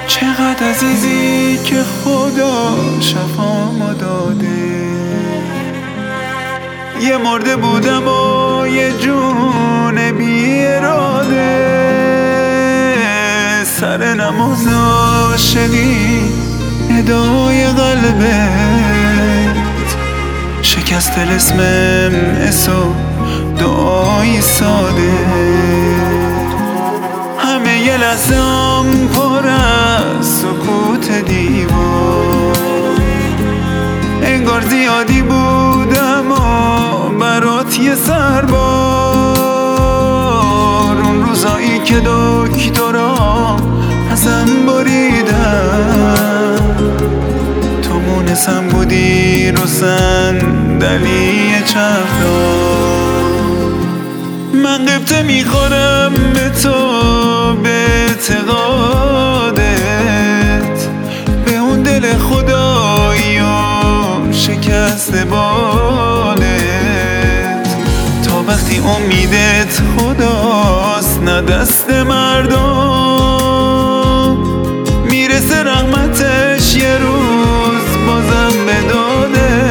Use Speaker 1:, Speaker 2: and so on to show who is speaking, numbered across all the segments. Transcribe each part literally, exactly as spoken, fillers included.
Speaker 1: چقدر عزیزی که خدا شفامو داده. یه مرده بودم و یه جون بی اراده، سر نماز عاشقی ندای قلبت شکست طلسم اسو دعای ساده. همه یه لحظه‌ام پر از سکوت دیوار، انگار زیادی بودم و برات یه سربار. اون روزایی که دکترا ازم بریدن، تو مونسم بودی رو صندلی چرخدار. من قبطه میخورم به تو، به اعتقادت، به اون دل خدایی و شکست بالت. تا وقتی امیدت خداست نه دست مردم، میرسه رحمتش یه روز بازم به داده.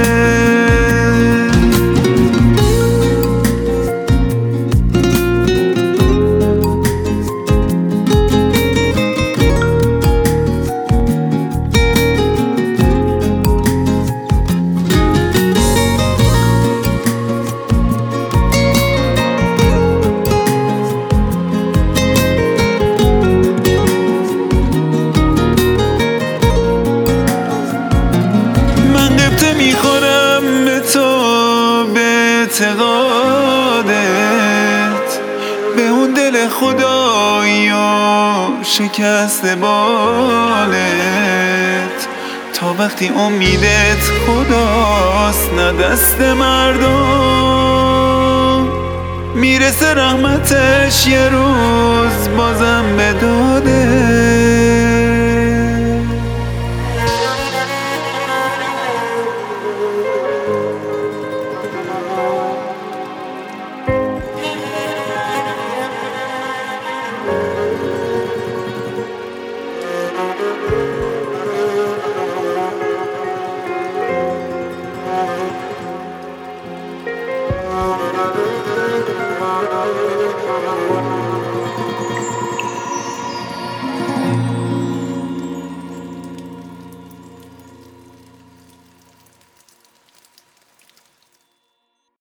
Speaker 1: میخورم به تو، به اعتقادت، به اون دل خدایی و شکست بالت. تا وقتی امیدت خداست نه دست مردم، میرسه رحمتش یه روز بازم به داد.